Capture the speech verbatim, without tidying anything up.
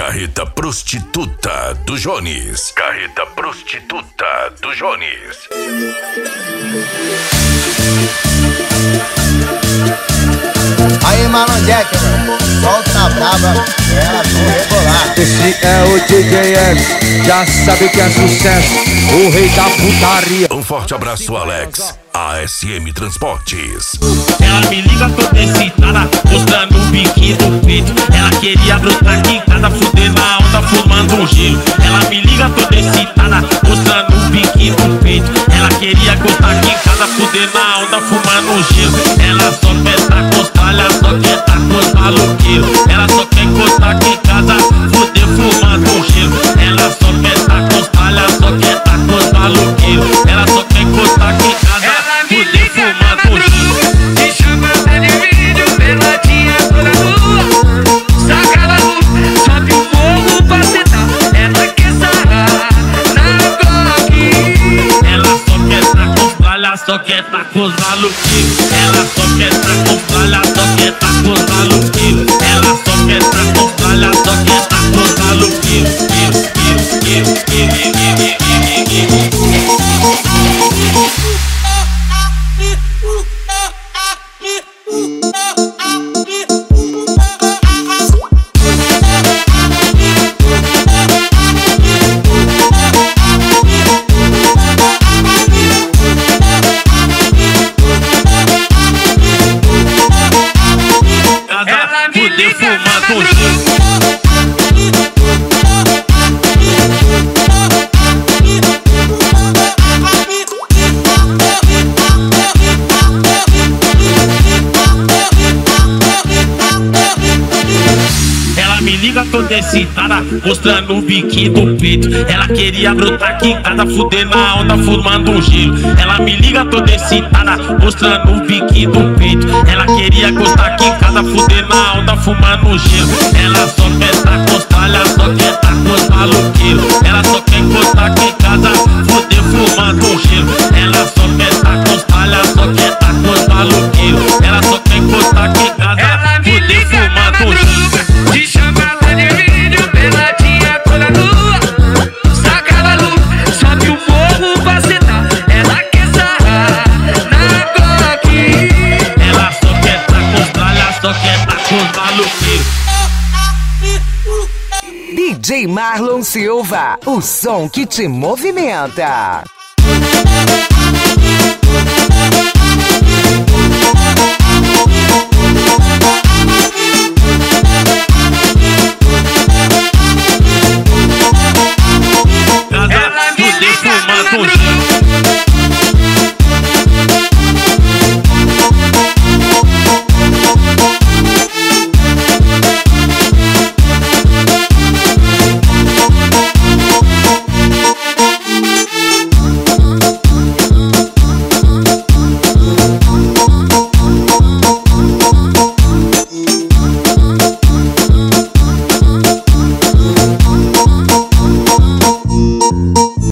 Carreta Prostituta do Jones. Carreta Prostituta do Jones. Aí, Marlon Jack, mano, solta na brava, ela vou rebolar. Esse é o D J X, já sabe que é sucesso, o rei da putaria. Um forte abraço, Alex. A S M Transportes. Ela me liga toda excitada, mostrando o biquinho do peito. Ela queria brotar aqui em casa, fuder na onda, fumando um gelo. Ela me liga toda excitada, mostrando o biquinho do peito. Ela queria gostar aqui em casa, fuder na onda, fumando um gelo. Ela só quer tá com os palha, só quer tá com os maluqueiros. Ela só quer gostar aqui em casa, fuder fumando um gelo. Ela só quer tá com os palha, só quer tá com os maluqueiros. Ela só quer gostar aqui em casa, fuder fumando um gelo. Te chamava de vídeo, peladinha toda nua. Saca a luz, sobe o morro pra sentar. Ela quer sarrar na Glock. Ela só quer tá com os palha, só quer tá com os maluqueiros. Ela só quer tá com os palha, só quer tá com os maluqueiros. Ela só quer tá com os palha, só quer tá com os maluqueiros. Fuder fumando um gelo. Ela me liga toda excitada, mostrando o biquinho do peito. Ela queria brotar aqui em casa, fuder na onda, fumando um gelo. Ela me liga toda excitada, mostrando o biquinho do peito. Ela queria gostar aqui em casa, fuder na onda, fumando um gelo. Ela só quer tá com os palha, só quer tá com os maluqueiros. Ela só quer gostar aqui em casa, fuder fumando um gelo. Ela só quer tá com os palha, só quer tá com os maluqueiros. Ela só quer gostar aqui em casa, fuder fumando um gelo. Te chamava de vídeo, peladinha toda nua. Saca a luz, sobe o morro pra sentar. Ela quer sarrar na Glock. Ela só quer tá com os palha, só quer tá com os maluqueiros. D J Marlon Silva, o som que te movimenta.